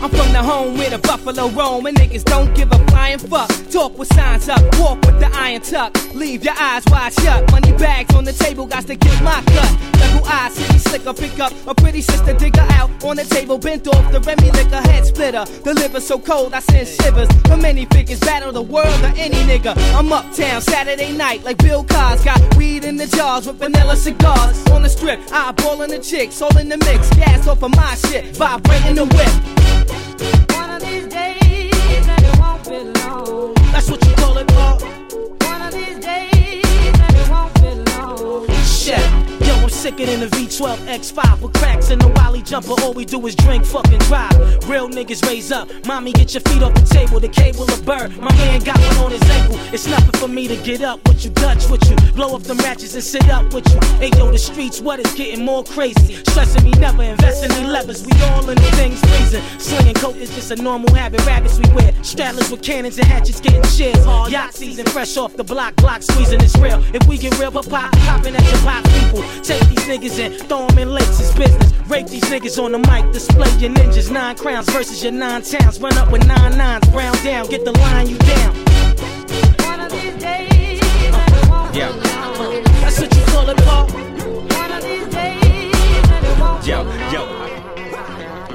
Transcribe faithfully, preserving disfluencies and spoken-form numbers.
I'm from the home where the buffalo roam, and niggas don't give a flying fuck. Talk with signs up, walk with the iron tuck. Leave your eyes wide shut. Money bags on the table, got to get my cut. Level eyes, city slicker, pick up a pretty sister, dig her out on the table, bent off the Remy liquor, head splitter. The liver so cold, I send shivers. For many figures, battle the world or any nigga. I'm uptown Saturday night like Bill Cos. Got weed in the jars with vanilla cigars. On the strip, eyeballing the chicks, all in the mix. Gas off of my shit, vibrating the whip. One of these days, and it won't be long. That's what you call it, Paul. One of these days, and it won't be long. Shit. Yo, I'm sicker than the V twelve X five with cracks in the Wally jumper. All we do is drink, fucking drive. Real niggas raise up. Mommy, get your feet off the table. The cable a bird. My man got one on his ankle. It's nothing for me to get up with you, Dutch with you. Blow up the matches and sit up with you. Hey, yo, the streets, what is getting more crazy? Stressing me never, investing in levers. We all in the things freezing. Slinging coke is just a normal habit. Rabbits we wear. Straddlers with cannons and hatchets getting cheers. Yacht season, fresh off the block. Block squeezing, it's real. If we get real, pop, popping at your pop people. Take these niggas and throw them in lakes, it's business. Rape these niggas on the mic, display your ninjas. Nine crowns versus your nine towns. Run up with nine nines, brown down, get the line you down. One of these days, and it won't Yeah. be long. That's what you call it, Paul. One of these days, and it won't Yo, be long. yo.